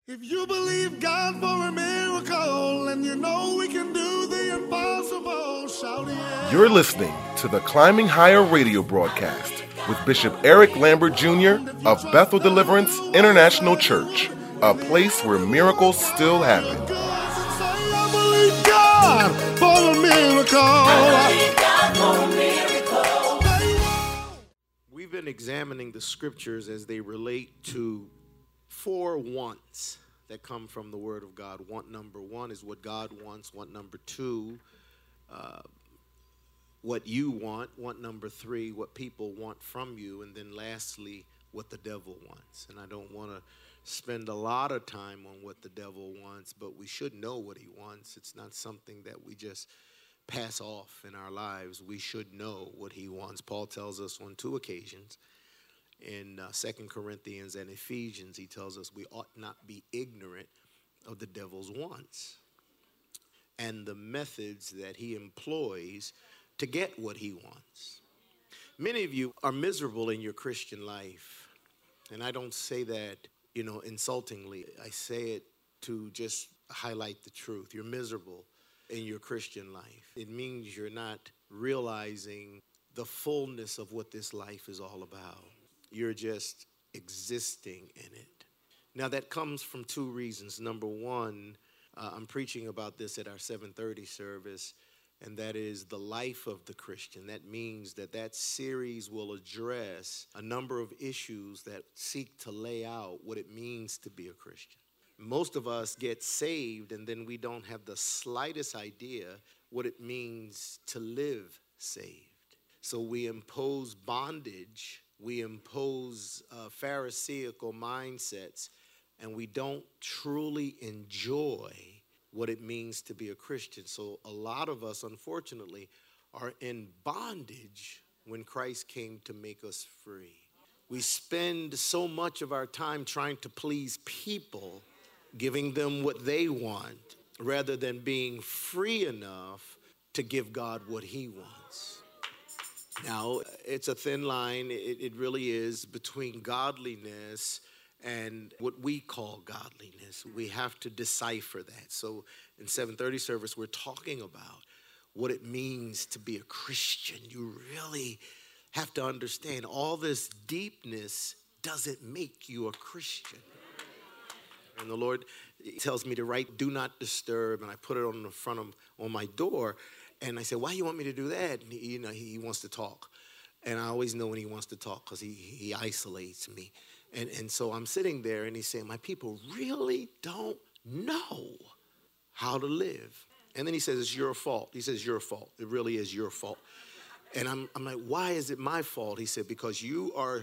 If you believe God for a miracle and you know we can do the impossible, shout it. You're listening to the Climbing Higher radio broadcast with Bishop Eric Lambert Jr. of Bethel Deliverance International Church, a place where miracles still happen. I believe God for a miracle. We've been examining the scriptures as they relate to 4 wants that come from the Word of God. Want number 1 is what God wants. Want number 2, what you want. Want number 3, what people want from you. And then lastly, what the devil wants. And I don't want to spend a lot of time on what the devil wants, but we should know what he wants. It's not something that we just pass off in our lives. We should know what he wants. Paul tells us on 2 occasions in 2 Corinthians and Ephesians, he tells us we ought not be ignorant of the devil's wants and the methods that he employs to get what he wants. Many of you are miserable in your Christian life, and I don't say that, insultingly. I say it to just highlight the truth. You're miserable in your Christian life. It means you're not realizing the fullness of what this life is all about. You're just existing in it. Now, that comes from 2 reasons. Number 1, I'm preaching about this at our 7:30 service, and that is the life of the Christian. That means that series will address a number of issues that seek to lay out what it means to be a Christian. Most of us get saved, and then we don't have the slightest idea what it means to live saved. So we impose bondage. We impose Pharisaical mindsets, and we don't truly enjoy what it means to be a Christian. So a lot of us, unfortunately, are in bondage when Christ came to make us free. We spend so much of our time trying to please people, giving them what they want, rather than being free enough to give God what he wants. Now, it's a thin line, it really is, between godliness and what we call godliness. We have to decipher that. So in 7:30 service, we're talking about what it means to be a Christian. You really have to understand all this deepness doesn't make you a Christian. And the Lord tells me to write, "Do not disturb," and I put it on the front on my door. And I said, "Why you want me to do that?" And he wants to talk. And I always know when he wants to talk because he isolates me. And so I'm sitting there and he's saying, "My people really don't know how to live." And then he says, "It's your fault." He says, "Your fault. It really is your fault." And I'm like, "Why is it my fault?" He said, "Because you are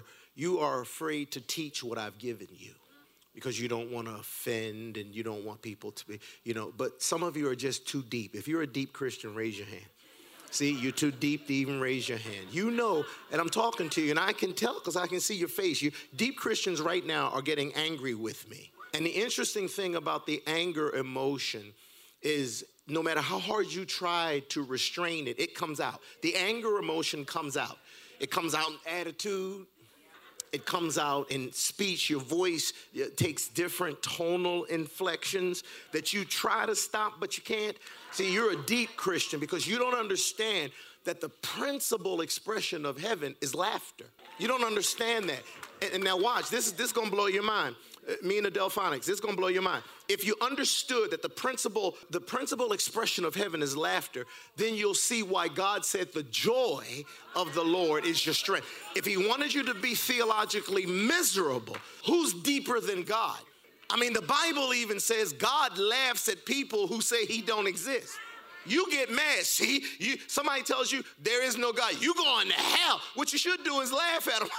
afraid to teach what I've given you. Because you don't want to offend and you don't want people to be, but some of you are just too deep. If you're a deep Christian, raise your hand. See, you're too deep to even raise your hand. And I'm talking to you, and I can tell because I can see your face. You deep Christians right now are getting angry with me. And the interesting thing about the anger emotion is no matter how hard you try to restrain it, it comes out. The anger emotion comes out. It comes out in attitude. It comes out in speech. Your voice takes different tonal inflections that you try to stop, but you can't. See, you're a deep Christian because you don't understand that the principal expression of heaven is laughter. You don't understand that. And now watch, this is going to blow your mind. Me and the Delphonics, this is going to blow your mind. If you understood that the principal expression of heaven is laughter, then you'll see why God said the joy of the Lord is your strength. If he wanted you to be theologically miserable, who's deeper than God? I mean, the Bible even says God laughs at people who say he don't exist. You get mad. See, somebody tells you there is no God. You going to hell. What you should do is laugh at them.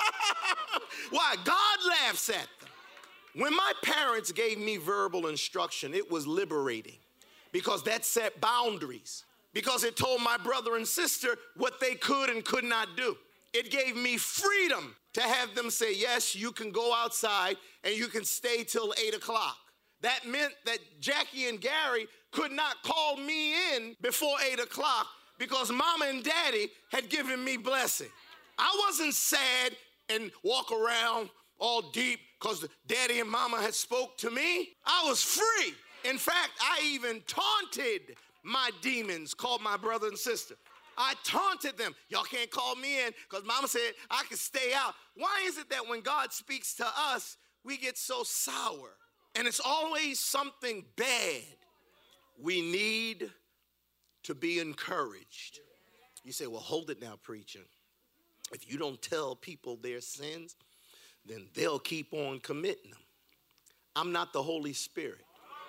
Why? God laughs at them. When my parents gave me verbal instruction, it was liberating because that set boundaries, because it told my brother and sister what they could and could not do. It gave me freedom to have them say, yes, you can go outside and you can stay till 8 o'clock. That meant that Jackie and Gary could not call me in before 8 o'clock because mama and daddy had given me blessing. I wasn't sad and walk around all deep because daddy and mama had spoke to me. I was free. In fact, I even taunted my demons, called my brother and sister. I taunted them. Y'all can't call me in because mama said I could stay out. Why is it that when God speaks to us, we get so sour? And it's always something bad. We need to be encouraged. You say, well, hold it now, preacher. If you don't tell people their sins, then they'll keep on committing them. I'm not the Holy Spirit.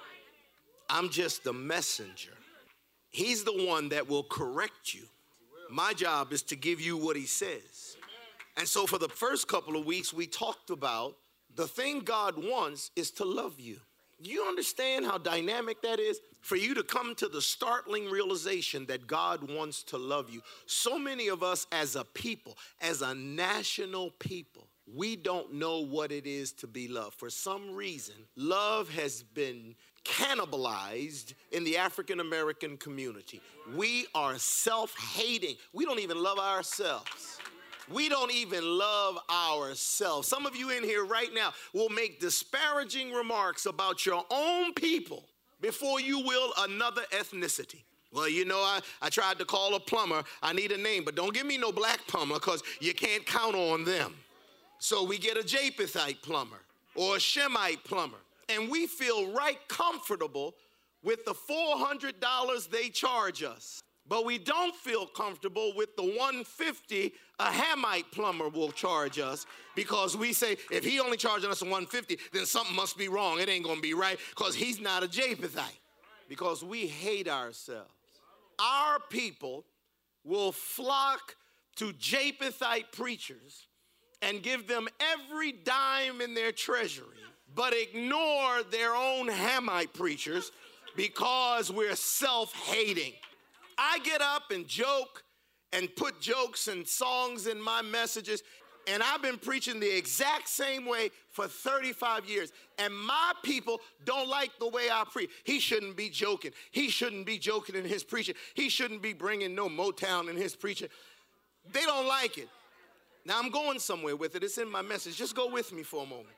I'm just the messenger. He's the one that will correct you. My job is to give you what he says. And so for the first couple of weeks, we talked about the thing God wants is to love you. Do you understand how dynamic that is? For you to come to the startling realization that God wants to love you. So many of us as a people, as a national people, we don't know what it is to be loved. For some reason, love has been cannibalized in the African American community. We are self-hating. We don't even love ourselves. We don't even love ourselves. Some of you in here right now will make disparaging remarks about your own people before you will another ethnicity. Well, you know, I tried to call a plumber. I need a name, but don't give me no black plumber because you can't count on them. So we get a Japhethite plumber or a Shemite plumber. And we feel right comfortable with the $400 they charge us. But we don't feel comfortable with the $150 a Hamite plumber will charge us, because we say, if he only charging us $150, then something must be wrong. It ain't going to be right because he's not a Japhethite. Because we hate ourselves. Our people will flock to Japhethite preachers and give them every dime in their treasury, but ignore their own Hamite preachers because we're self-hating. I get up and joke and put jokes and songs in my messages, and I've been preaching the exact same way for 35 years, and my people don't like the way I preach. He shouldn't be joking. He shouldn't be joking in his preaching. He shouldn't be bringing no Motown in his preaching. They don't like it. Now, I'm going somewhere with it. It's in my message. Just go with me for a moment.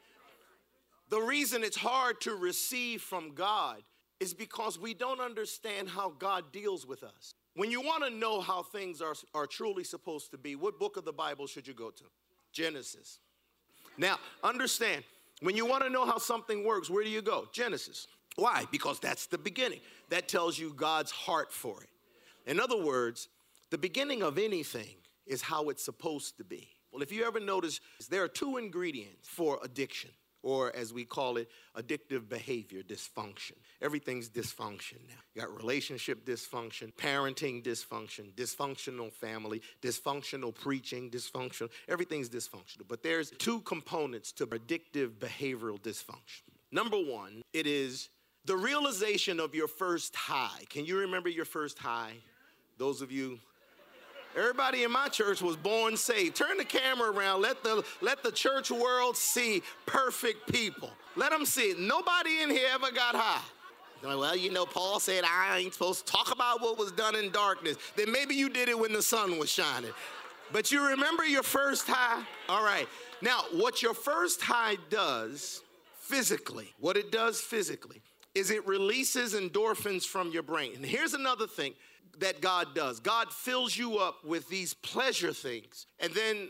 The reason it's hard to receive from God is because we don't understand how God deals with us. When you want to know how things are truly supposed to be, what book of the Bible should you go to? Genesis. Now, understand, when you want to know how something works, where do you go? Genesis. Why? Because that's the beginning. That tells you God's heart for it. In other words, the beginning of anything is how it's supposed to be. Well, if you ever notice, there are two ingredients for addiction, or as we call it, addictive behavior, dysfunction. Everything's dysfunction now. You got relationship dysfunction, parenting dysfunction, dysfunctional family, dysfunctional preaching, dysfunctional. Everything's dysfunctional. But there's two components to addictive behavioral dysfunction. Number one, it is the realization of your first high. Can you remember your first high? Those of you. Everybody in my church was born saved. Turn the camera around. Let the church world see perfect people. Let them see it. Nobody in here ever got high. Well, you know, Paul said I ain't supposed to talk about what was done in darkness. Then maybe you did it when the sun was shining. But you remember your first high? All right. Now, what your first high does physically, what it does physically, is it releases endorphins from your brain. And here's another thing that God does. God fills you up with these pleasure things and then,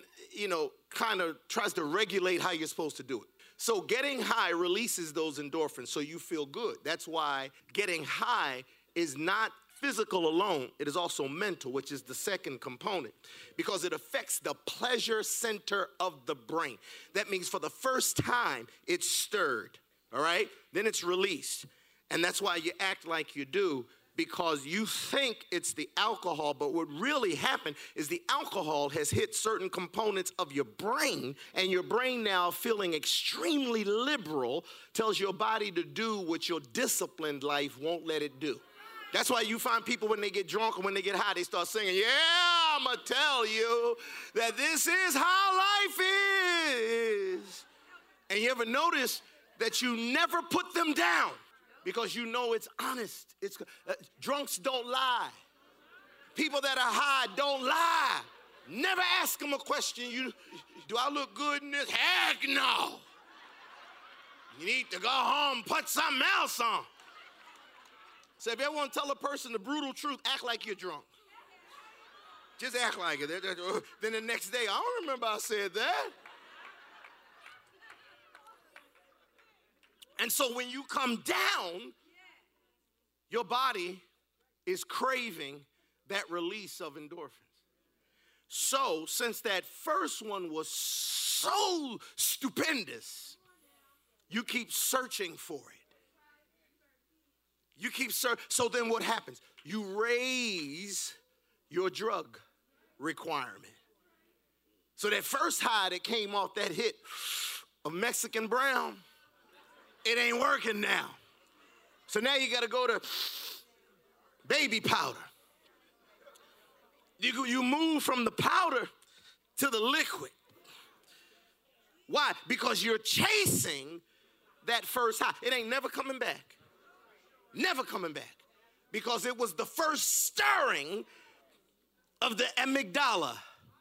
kind of tries to regulate how you're supposed to do it. So getting high releases those endorphins so you feel good. That's why getting high is not physical alone. It is also mental, which is the second component, because it affects the pleasure center of the brain. That means for the first time, it's stirred, all right? Then it's released. And that's why you act like you do, because you think it's the alcohol, but what really happened is the alcohol has hit certain components of your brain, and your brain now, feeling extremely liberal, tells your body to do what your disciplined life won't let it do. That's why you find people when they get drunk or when they get high, they start singing, yeah, I'm going to tell you that this is how life is. And you ever notice that you never put them down? Because you know it's honest. Drunks don't lie. People that are high don't lie. Never ask them a question. Do I look good in this? Heck no. You need to go home, put something else on. So if you ever want to tell a person the brutal truth, act like you're drunk. Just act like it. Then the next day, I don't remember I said that. And so when you come down, your body is craving that release of endorphins. So since that first one was so stupendous, you keep searching for it. You keep searching. So then what happens? You raise your drug requirement. So that first high that came off that hit of Mexican brown, it ain't working now. So now you got to go to baby powder. You move from the powder to the liquid. Why? Because you're chasing that first high. It ain't never coming back. Never coming back. Because it was the first stirring of the amygdala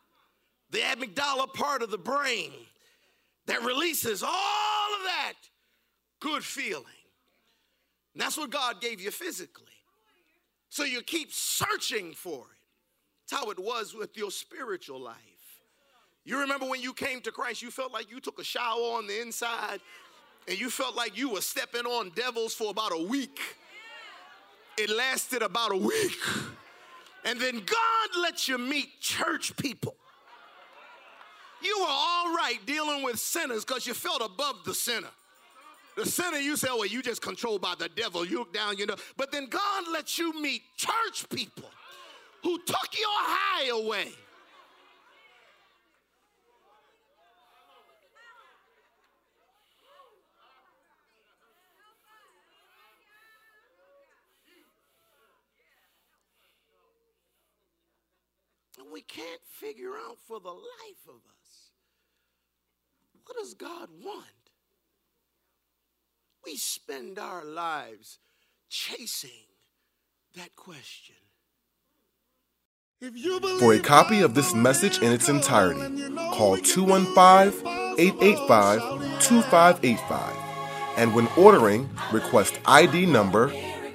part of the brain that releases all of that good feeling. And that's what God gave you physically. So you keep searching for it. That's how it was with your spiritual life. You remember when you came to Christ, you felt like you took a shower on the inside and you felt like you were stepping on devils for about a week. It lasted about a week. And then God let you meet church people. You were all right dealing with sinners because you felt above the sinner. The sinner, you say, well, you just controlled by the devil. You look down, you know. But then God lets you meet church people who took your high away. And we can't figure out for the life of us, what does God want? We spend our lives chasing that question. For a copy of this message in its entirety, call 215-885-2585. And when ordering, request ID number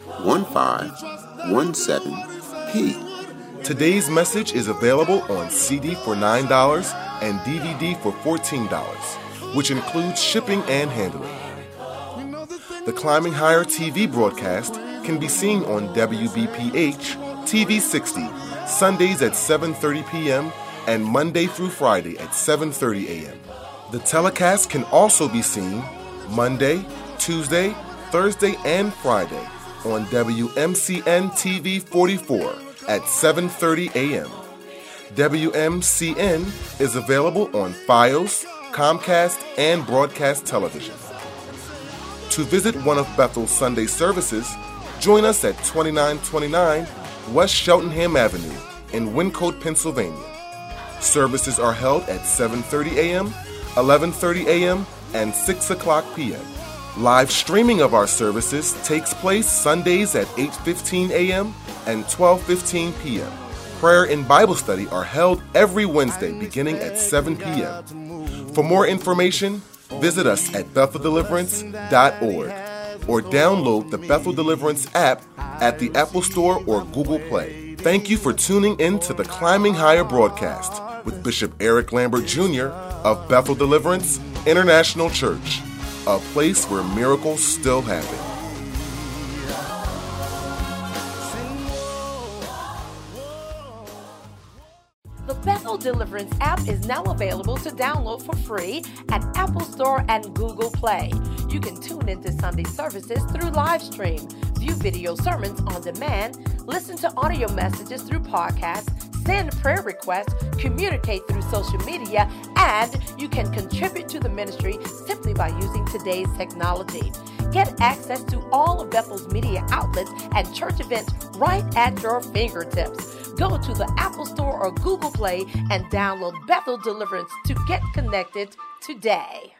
1517P. Today's message is available on CD for $9 and DVD for $14, which includes shipping and handling. The Climbing Higher TV broadcast can be seen on WBPH TV 60, Sundays at 7:30 p.m. and Monday through Friday at 7:30 a.m. The telecast can also be seen Monday, Tuesday, Thursday, and Friday on WMCN TV 44 at 7:30 a.m. WMCN is available on Fios, Comcast, and Broadcast Television. To visit one of Bethel's Sunday services, join us at 2929 West Cheltenham Avenue in Wyncote, Pennsylvania. Services are held at 7:30 a.m., 11:30 a.m., and 6 o'clock p.m. Live streaming of our services takes place Sundays at 8:15 a.m. and 12:15 p.m. Prayer and Bible study are held every Wednesday beginning at 7 p.m. For more information, visit us at BethelDeliverance.org or download the Bethel Deliverance app at the Apple Store or Google Play. Thank you for tuning in to the Climbing Higher broadcast with Bishop Eric Lambert Jr. of Bethel Deliverance International Church, a place where miracles still happen. The Bethel Deliverance app is now available to download for free at Apple Store and Google Play. You can tune into Sunday services through live stream, view video sermons on demand, listen to audio messages through podcasts, send prayer requests, communicate through social media, and you can contribute to the ministry simply by using today's technology. Get access to all of Bethel's media outlets and church events right at your fingertips. Go to the Apple Store or Google Play and download Bethel Deliverance to get connected today.